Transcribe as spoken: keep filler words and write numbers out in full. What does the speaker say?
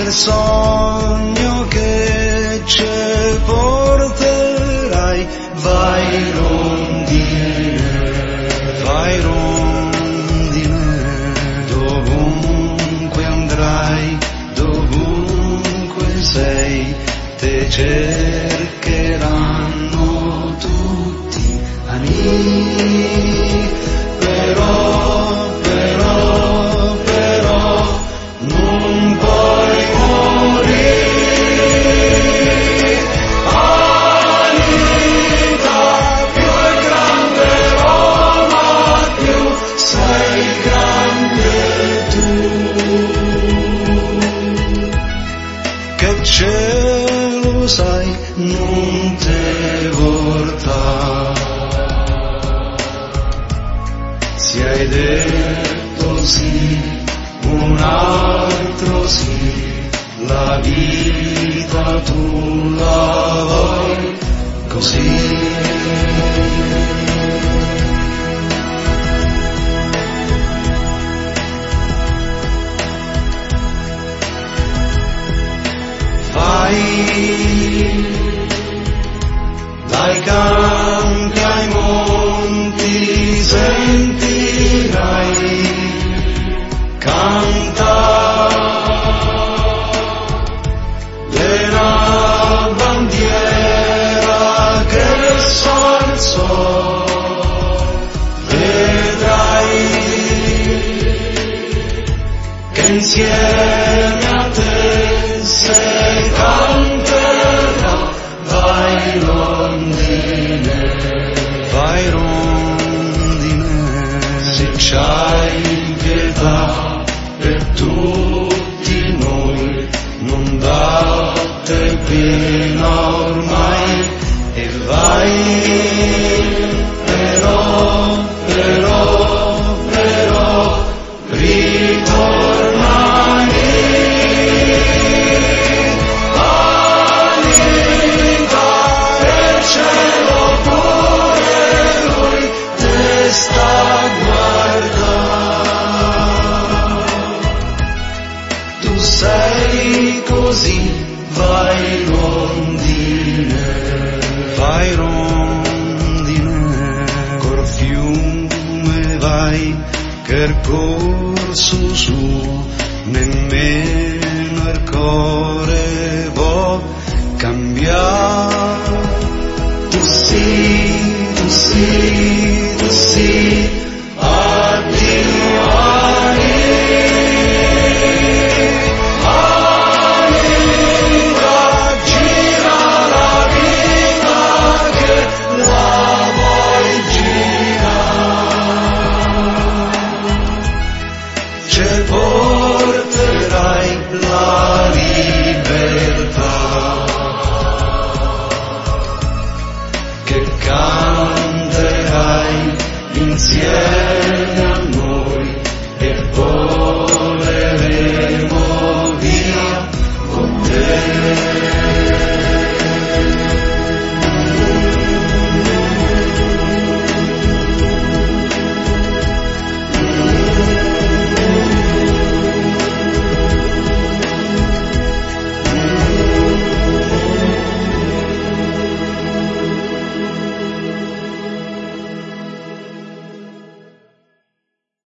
il sogno che ci porterai. Vai rondine, vai rondine, dovunque andrai, dovunque sei, te cercheranno tutti amici, però, però, però, non puoi morire. Anita, più è grande Roma, più sei grande tu. Che cielo sai, non te vorrà. Se hai detto sì, un altro sì, la vita tu la vuoi così. Vai dai campi ai monti, sentirai cantare della bandiera che s'alzò, vedrai che insieme a te se canterà. Vai rondine, vai rondine, se c'hai pietà per tutti noi, non date pena ormai, e vai, però, però, però, ritornai. Cielo pure lui te sta guardando. Tu sei così, vai rondine, vai rondine, col fiume vai, che il corso suo nemmeno il cuore può cambiare. Tu sì, tu sì, tu sì, addio Anita, gira la vita che la vuoi girare, ci porterai la libertà, che canterai insieme a noi.